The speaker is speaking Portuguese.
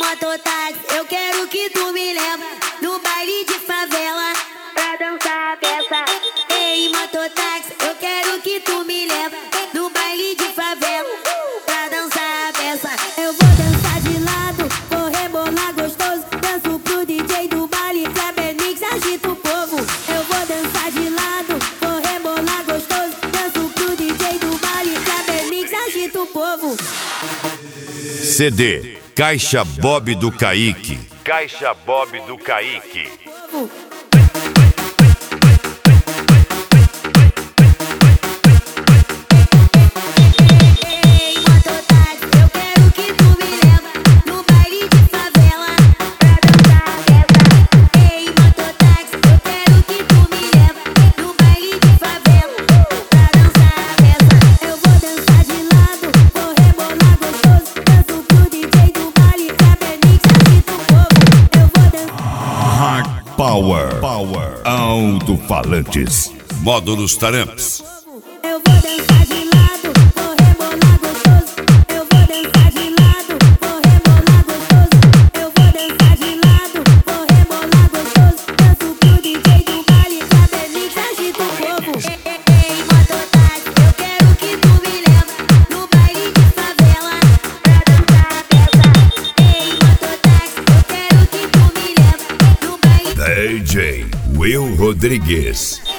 mototáxi, eu quero que tu me leva no baile de favela pra dançar a peça. Ei, mototáxi, eu quero que tu me leva no baile de favela pra dançar a peça. Eu vou dançar de lado, vou rebolar gostoso, danço pro DJ do baile, Kleber Mix, agita o povo. Eu vou dançar de lado, vou rebolar gostoso, danço pro DJ do baile, Kleber Mix, agita o povo. CD Caixa Bob do Kaique. Caixa Bob do Kaique. Ei, mototáxi, eu quero que tu me leva no baile de favela pra dançar a peça. Ei, mototáxi, eu quero que tu me leva no baile de favela pra dançar a peça. Eu vou dançar de lado, vou rebolar gostoso, danço pro DJ do baile, Kleber Mix, agita o povo. Eu vou dançar. Hard Power. Alto-falantes. Módulos Taramps. Eu vou dançar de lado, vou rebolar gostoso. Eu vou dançar de lado, vou rebolar gostoso. Eu vou dançar de lado, vou rebolar gostoso. Danço pro DJ do baile, Kleber Mix, agita o povo. Ei, mototáxi, eu quero que tu me leva no baile de favela pra dançar a peça. Ei, mototáxi, eu quero que tu me leva no baile. DJ Will Rodrigues.